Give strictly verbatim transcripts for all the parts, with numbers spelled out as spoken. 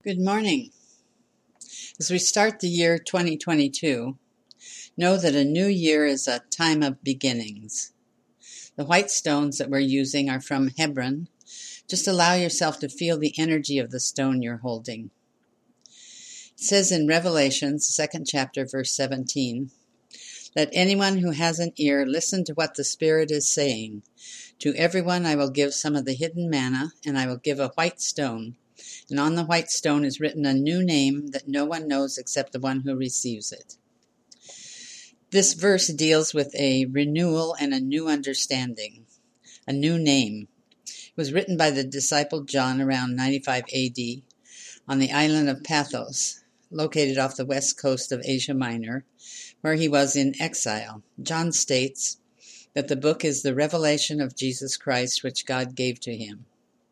Good morning. As we start the year twenty twenty-two, know that a new year is a time of beginnings. The white stones that we're using are from Hebron. Just allow yourself to feel the energy of the stone you're holding. It says in Revelation, second chapter, verse seventeen, "Let anyone who has an ear listen to what the Spirit is saying. To everyone I will give some of the hidden manna, and I will give a white stone. And on the white stone is written a new name that no one knows except the one who receives it." This verse deals with a renewal and a new understanding, a new name. It was written by the disciple John around ninety-five A D on the island of Pathos, located off the west coast of Asia Minor, where he was in exile. John states that the book is the revelation of Jesus Christ which God gave to him.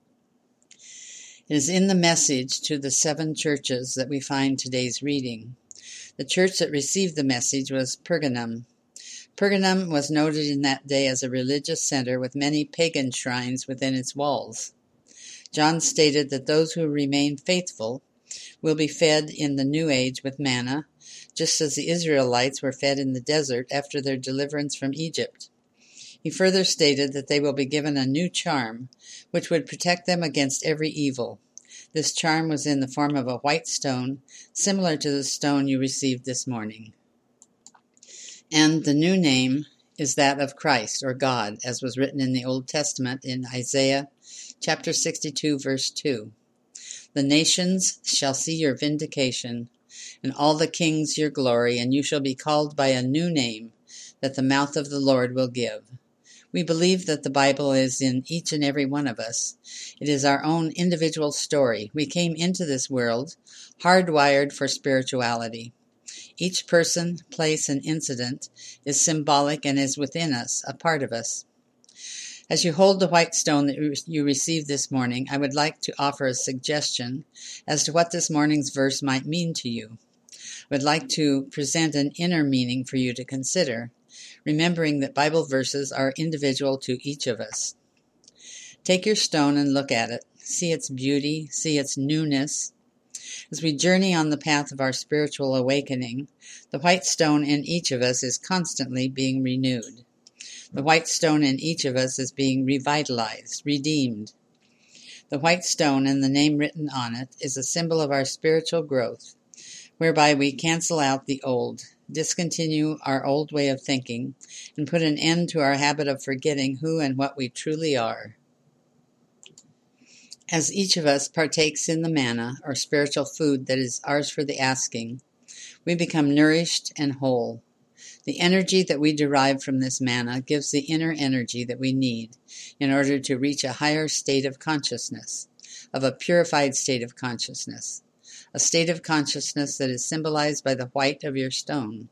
It is in the message to the seven churches that we find today's reading. The church that received the message was Pergamum. Pergamum was noted in that day as a religious center with many pagan shrines within its walls. John stated that those who remain faithful will be fed in the new age with manna, just as the Israelites were fed in the desert after their deliverance from Egypt. He further stated that they will be given a new charm, which would protect them against every evil. This charm was in the form of a white stone, similar to the stone you received this morning. And the new name is that of Christ, or God, as was written in the Old Testament in Isaiah chapter sixty-two, verse two. "The nations shall see your vindication, and all the kings your glory, and you shall be called by a new name that the mouth of the Lord will give." We believe that the Bible is in each and every one of us. It is our own individual story. We came into this world hardwired for spirituality. Each person, place, and incident is symbolic and is within us, a part of us. As you hold the white stone that you received this morning, I would like to offer a suggestion as to what this morning's verse might mean to you. I would like to present an inner meaning for you to consider, remembering that Bible verses are individual to each of us. Take your stone and look at it. See its beauty, see its newness. As we journey on the path of our spiritual awakening, the white stone in each of us is constantly being renewed. The white stone in each of us is being revitalized, redeemed. The white stone and the name written on it is a symbol of our spiritual growth, whereby we cancel out the old, discontinue our old way of thinking, and put an end to our habit of forgetting who and what we truly are. As each of us partakes in the manna, or spiritual food that is ours for the asking, we become nourished and whole. The energy that we derive from this manna gives the inner energy that we need in order to reach a higher state of consciousness, of a purified state of consciousness. A state of consciousness that is symbolized by the white of your stone.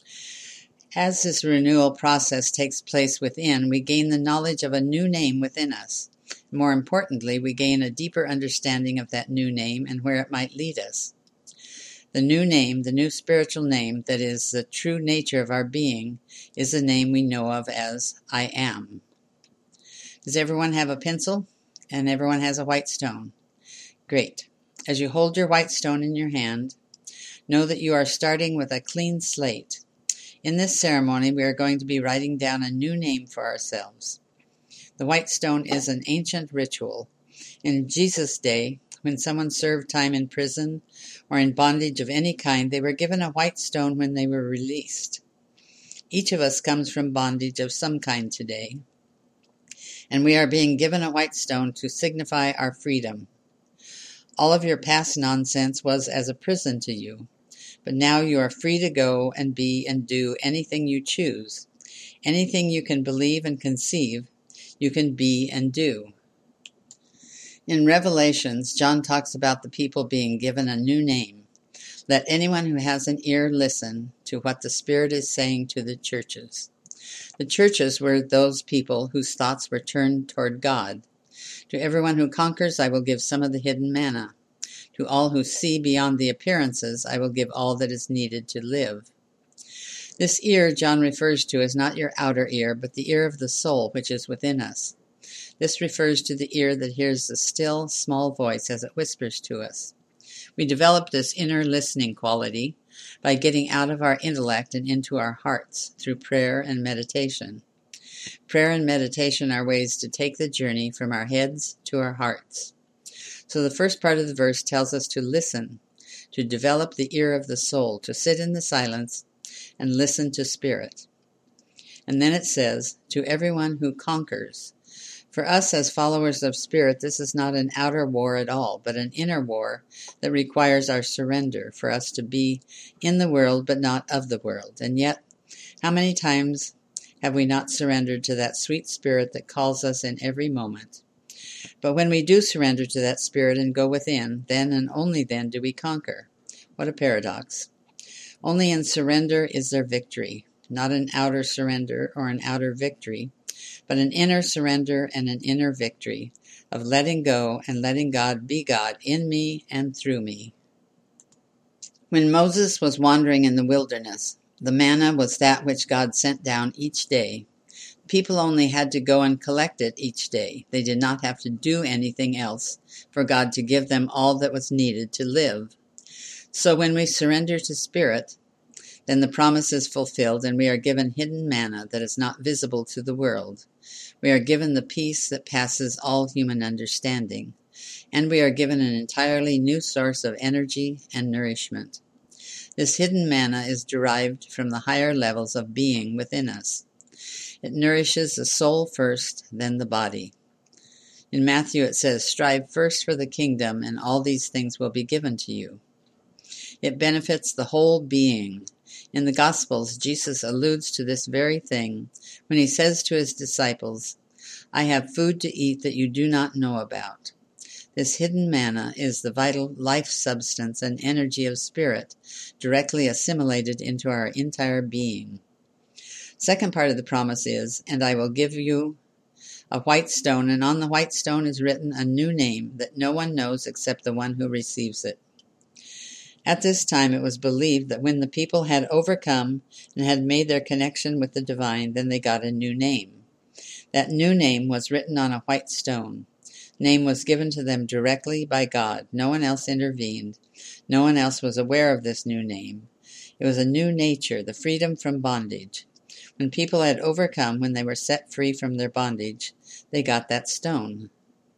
As this renewal process takes place within, we gain the knowledge of a new name within us. More importantly, we gain a deeper understanding of that new name and where it might lead us. The new name, the new spiritual name that is the true nature of our being, is the name we know of as I Am. Does everyone have a pencil? And everyone has a white stone? Great. As you hold your white stone in your hand, know that you are starting with a clean slate. In this ceremony, we are going to be writing down a new name for ourselves. The white stone is an ancient ritual. In Jesus' day, when someone served time in prison or in bondage of any kind, they were given a white stone when they were released. Each of us comes from bondage of some kind today, and we are being given a white stone to signify our freedom. All of your past nonsense was as a prison to you, but now you are free to go and be and do anything you choose. Anything you can believe and conceive, you can be and do. In Revelations, John talks about the people being given a new name. Let anyone who has an ear listen to what the Spirit is saying to the churches. The churches were those people whose thoughts were turned toward God. To everyone who conquers, I will give some of the hidden manna. To all who see beyond the appearances, I will give all that is needed to live. This ear John refers to as not your outer ear, but the ear of the soul which is within us. This refers to the ear that hears the still, small voice as it whispers to us. We develop this inner listening quality by getting out of our intellect and into our hearts through prayer and meditation. Prayer and meditation are ways to take the journey from our heads to our hearts. So the first part of the verse tells us to listen, to develop the ear of the soul, to sit in the silence and listen to Spirit. And then it says, to everyone who conquers. For us as followers of Spirit, this is not an outer war at all, but an inner war that requires our surrender for us to be in the world but not of the world. And yet, how many times have we not surrendered to that sweet Spirit that calls us in every moment? But when we do surrender to that Spirit and go within, then and only then do we conquer. What a paradox. Only in surrender is there victory, not an outer surrender or an outer victory, but an inner surrender and an inner victory of letting go and letting God be God in me and through me. When Moses was wandering in the wilderness, the manna was that which God sent down each day. People only had to go and collect it each day. They did not have to do anything else for God to give them all that was needed to live. So when we surrender to Spirit, then the promise is fulfilled and we are given hidden manna that is not visible to the world. We are given the peace that passes all human understanding, and we are given an entirely new source of energy and nourishment. This hidden manna is derived from the higher levels of being within us. It nourishes the soul first, then the body. In Matthew it says, strive first for the kingdom, and all these things will be given to you. It benefits the whole being. In the Gospels, Jesus alludes to this very thing when he says to his disciples, I have food to eat that you do not know about. This hidden manna is the vital life substance and energy of Spirit, directly assimilated into our entire being. Second part of the promise is, and I will give you a white stone, and on the white stone is written a new name that no one knows except the one who receives it. At this time it was believed that when the people had overcome and had made their connection with the divine, then they got a new name. That new name was written on a white stone. Name was given to them directly by God. No one else intervened. No one else was aware of this new name. It was a new nature, the freedom from bondage. When people had overcome, when they were set free from their bondage, they got that stone.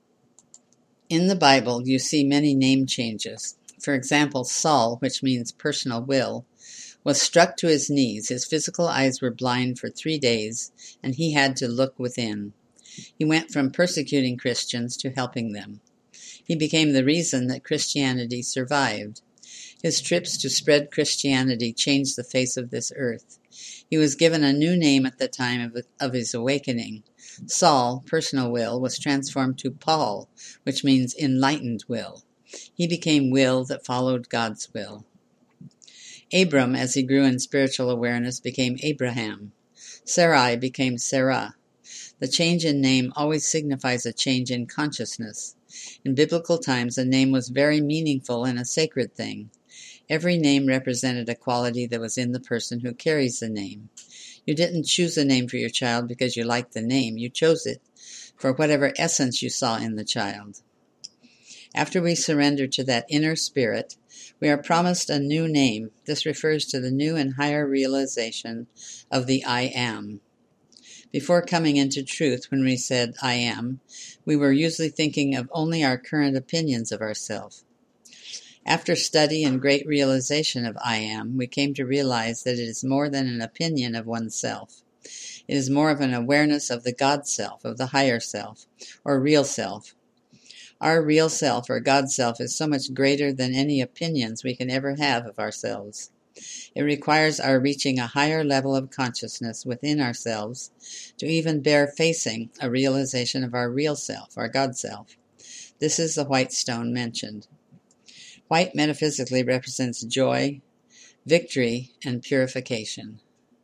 In the Bible, you see many name changes. For example, Saul, which means personal will, was struck to his knees. His physical eyes were blind for three days, and he had to look within. He went from persecuting Christians to helping them. He became the reason that Christianity survived. His trips to spread Christianity changed the face of this earth. He was given a new name at the time of, of his awakening. Saul, personal will, was transformed to Paul, which means enlightened will. He became will that followed God's will. Abram, as he grew in spiritual awareness, became Abraham. Sarai became Sarah. The change in name always signifies a change in consciousness. In biblical times, a name was very meaningful and a sacred thing. Every name represented a quality that was in the person who carries the name. You didn't choose a name for your child because you liked the name. You chose it for whatever essence you saw in the child. After we surrender to that inner spirit, we are promised a new name. This refers to the new and higher realization of the I am. Before coming into truth, when we said I am, we were usually thinking of only our current opinions of ourselves. After study and great realization of I am, we came to realize that it is more than an opinion of oneself. It is more of an awareness of the God self, of the higher self, or real self. Our real self, or God self, is so much greater than any opinions we can ever have of ourselves. It requires our reaching a higher level of consciousness within ourselves to even bear facing a realization of our real self, our God self. This is the white stone mentioned. White metaphysically represents joy, victory, and purification.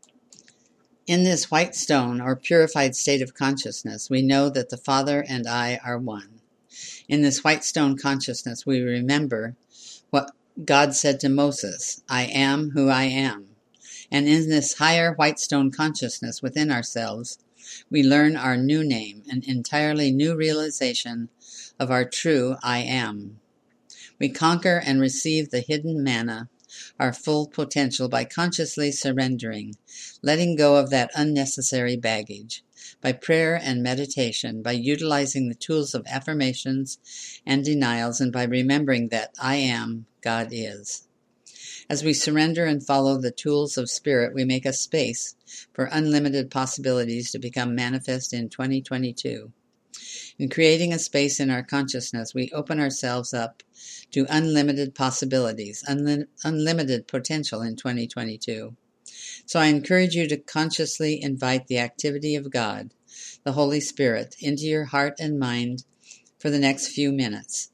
In this white stone, or purified state of consciousness, we know that the Father and I are one. In this white stone consciousness, we remember what God said to Moses, I am who I am. And in this higher white stone consciousness within ourselves, we learn our new name, an entirely new realization of our true I am. We conquer and receive the hidden manna, our full potential, by consciously surrendering, letting go of that unnecessary baggage, by prayer and meditation, by utilizing the tools of affirmations and denials, and by remembering that I am, God is. As we surrender and follow the tools of Spirit, we make a space for unlimited possibilities to become manifest in twenty twenty-two. In creating a space in our consciousness, we open ourselves up to unlimited possibilities, unli- unlimited potential in twenty twenty-two. So I encourage you to consciously invite the activity of God, the Holy Spirit, into your heart and mind for the next few minutes.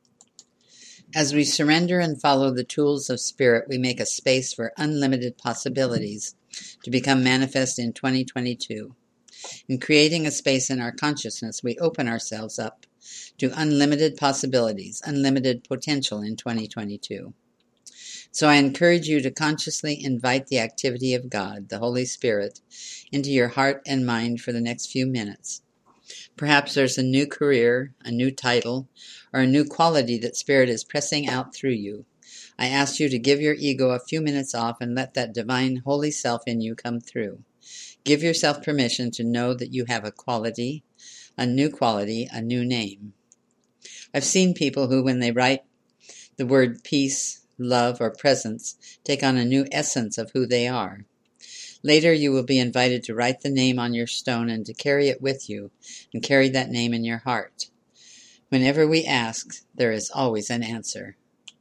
As we surrender and follow the tools of Spirit, we make a space for unlimited possibilities to become manifest in twenty twenty-two. In creating a space in our consciousness, we open ourselves up to unlimited possibilities, unlimited potential in twenty twenty-two. So I encourage you to consciously invite the activity of God, the Holy Spirit, into your heart and mind for the next few minutes. Perhaps there's a new career, a new title, or a new quality that Spirit is pressing out through you. I ask you to give your ego a few minutes off and let that divine holy self in you come through. Give yourself permission to know that you have a quality, a new quality, a new name. I've seen people who, when they write the word peace, love, or presence, take on a new essence of who they are. Later, you will be invited to write the name on your stone and to carry it with you, and carry that name in your heart. Whenever we ask, there is always an answer.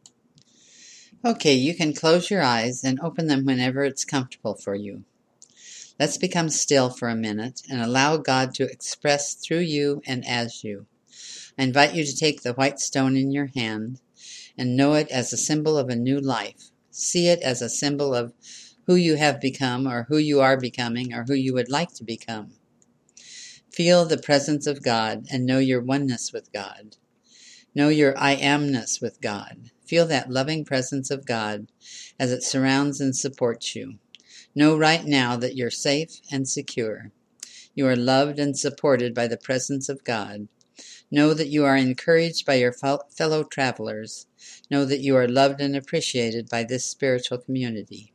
Okay, you can close your eyes and open them whenever it's comfortable for you. Let's become still for a minute and allow God to express through you and as you. I invite you to take the white stone in your hand and know it as a symbol of a new life. See it as a symbol of who you have become, or who you are becoming, or who you would like to become. Feel the presence of God and know your oneness with God. Know your I amness with God. Feel that loving presence of God as it surrounds and supports you. Know right now that you're safe and secure. You are loved and supported by the presence of God. Know that you are encouraged by your fellow travelers. Know that you are loved and appreciated by this spiritual community.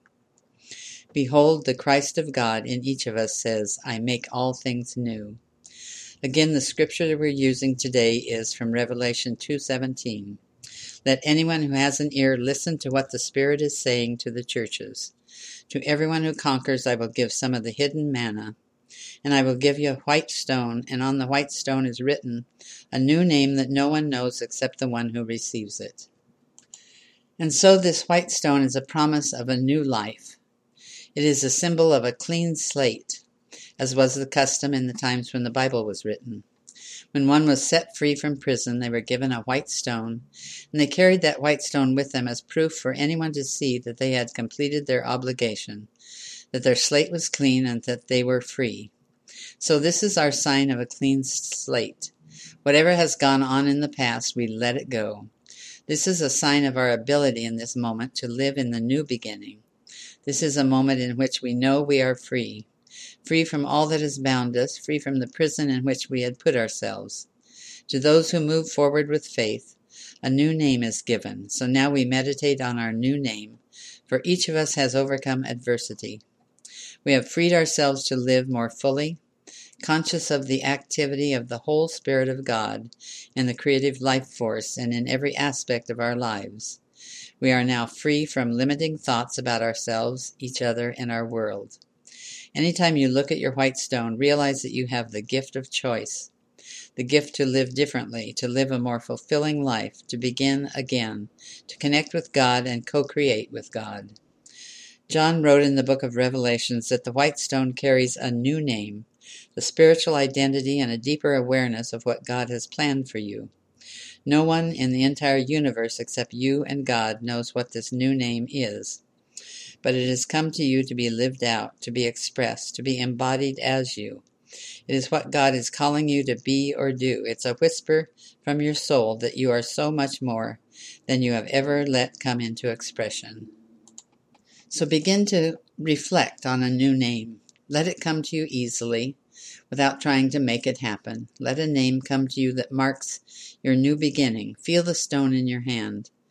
Behold, the Christ of God in each of us says, I make all things new. Again, the scripture that we're using today is from Revelation two seventeen. Let anyone who has an ear listen to what the Spirit is saying to the churches. To everyone who conquers, I will give some of the hidden manna, and I will give you a white stone, and on the white stone is written a new name that no one knows except the one who receives it. And so this white stone is a promise of a new life. It is a symbol of a clean slate, as was the custom in the times when the Bible was written. When one was set free from prison, they were given a white stone, and they carried that white stone with them as proof for anyone to see that they had completed their obligation, that their slate was clean, and that they were free. So this is our sign of a clean slate. Whatever has gone on in the past, we let it go. This is a sign of our ability in this moment to live in the new beginning. This is a moment in which we know we are free, free from all that has bound us, free from the prison in which we had put ourselves. To those who move forward with faith, a new name is given. So now we meditate on our new name, for each of us has overcome adversity. We have freed ourselves to live more fully, conscious of the activity of the whole Spirit of God in the creative life force and in every aspect of our lives. We are now free from limiting thoughts about ourselves, each other, and our world. Anytime you look at your white stone, realize that you have the gift of choice, the gift to live differently, to live a more fulfilling life, to begin again, to connect with God and co-create with God. John wrote in the book of Revelations that the white stone carries a new name, the spiritual identity and a deeper awareness of what God has planned for you. No one in the entire universe except you and God knows what this new name is. But it has come to you to be lived out, to be expressed, to be embodied as you. It is what God is calling you to be or do. It's a whisper from your soul that you are so much more than you have ever let come into expression. So begin to reflect on a new name. Let it come to you easily, without trying to make it happen. Let a name come to you that marks your new beginning. Feel the stone in your hand.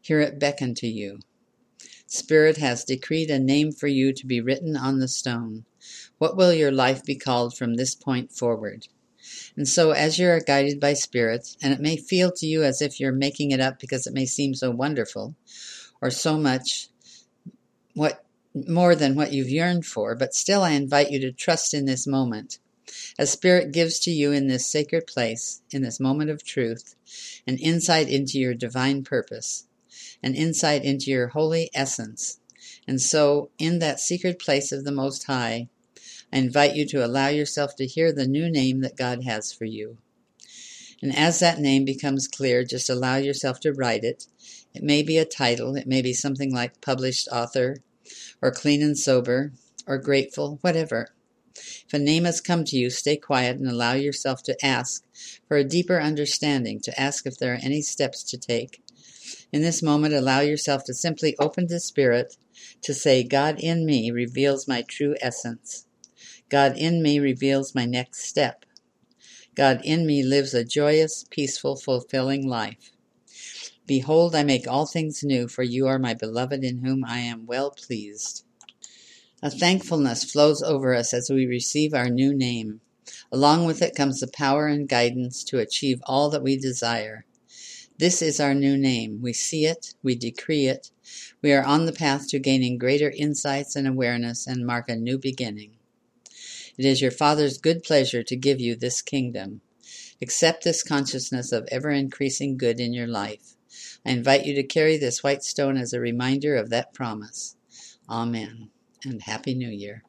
Hear it beckon to you. Spirit has decreed a name for you to be written on the stone. What will your life be called from this point forward? And so as you are guided by Spirit, and it may feel to you as if you're making it up because it may seem so wonderful, or so much what more than what you've yearned for, but still I invite you to trust in this moment. As Spirit gives to you in this sacred place, in this moment of truth, an insight into your divine purpose, an insight into your holy essence. And so, in that secret place of the Most High, I invite you to allow yourself to hear the new name that God has for you. And as that name becomes clear, just allow yourself to write it. It may be a title, it may be something like published author, or clean and sober, or grateful, whatever. If a name has come to you, stay quiet and allow yourself to ask for a deeper understanding, to ask if there are any steps to take. In this moment, allow yourself to simply open to Spirit, to say, God in me reveals my true essence. God in me reveals my next step. God in me lives a joyous, peaceful, fulfilling life. Behold, I make all things new, for you are my beloved in whom I am well pleased. A thankfulness flows over us as we receive our new name. Along with it comes the power and guidance to achieve all that we desire. This is our new name. We see it, we decree it. We are on the path to gaining greater insights and awareness and mark a new beginning. It is your Father's good pleasure to give you this kingdom. Accept this consciousness of ever-increasing good in your life. I invite you to carry this white stone as a reminder of that promise. Amen, and Happy New Year.